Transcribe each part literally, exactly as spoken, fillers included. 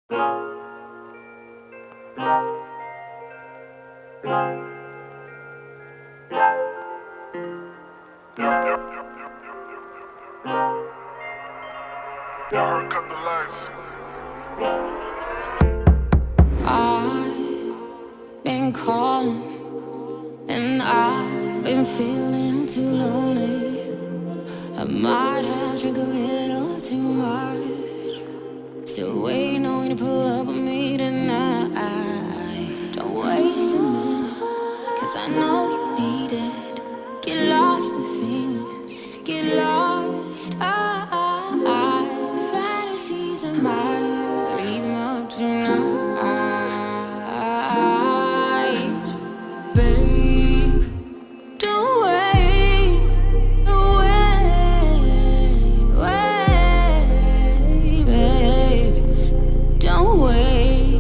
Yeah, cut the lights. I've been calling and I've been feeling too lonely. I might have drank a little too much. Still waiting on you to pull up with me tonight. Don't waste a minute, cause I know you need it. Get lost in feelings, get lost. I, I, I fantasies of mine, leave them up tonight. Babe, don't wait, wait, wait, babe, don't wait,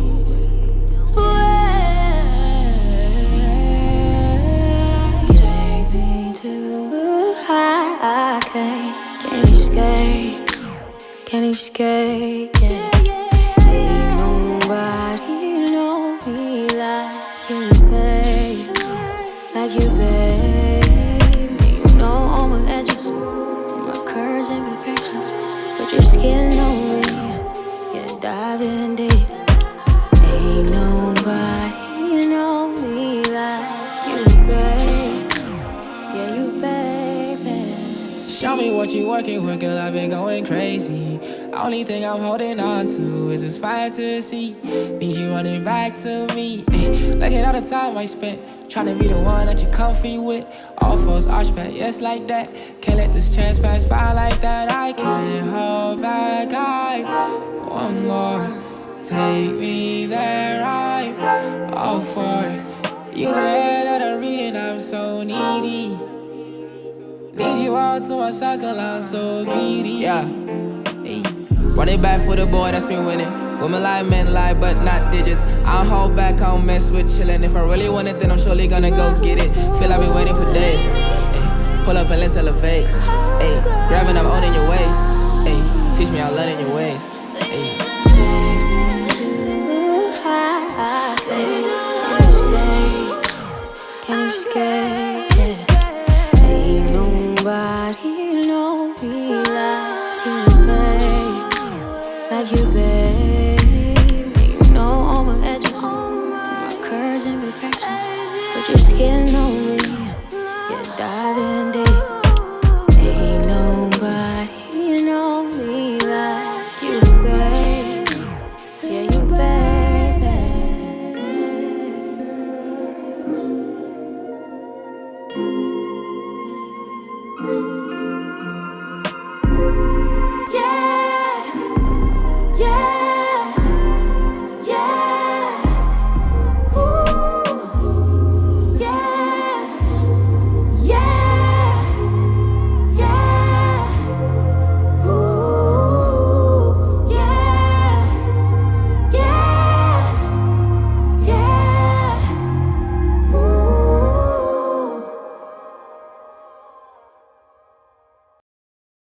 wait. Take me to the high, can you escape? Can you escape? Yeah. Ain't nobody know me like you, babe. Like you, babe. You know all my edges, my curves and imperfections. Put your skin on me, yeah, diving deep. Ain't nobody know me like you, babe. Yeah, you, baby. Show me what you working with, girl, I've been going crazy. Only thing I'm holding on to is this fire to see. Need you running back to me. Ay, look at all the time I spent tryna be the one that you're comfy with. All fours arch fat, yes, like that. Can't let this chance pass by like that. I can't hold back, I want more. Take me there, I'm all for it. You the head of the reading, I'm so needy. Need you all to my circle, I'm so greedy. Yeah, hey. Run it back for the boy that's been winning. Women lie, men lie, but not digits. I don't hold back, I don't mess with chillin'. If I really want it, then I'm surely gonna go get it. Feel I've been waiting for days. Ay, pull up and let's elevate. Ay, grabbing, I'm owning your ways. Ay, teach me how learning your ways. Ay. Can you escape? Yeah. Ain't nobody know me like you, babe. Like you, babe. You know all my edges, my curves and imperfections. Put your skin on me, yeah, diving deep. Ain't nobody know me like you, babe. Yeah, you, baby.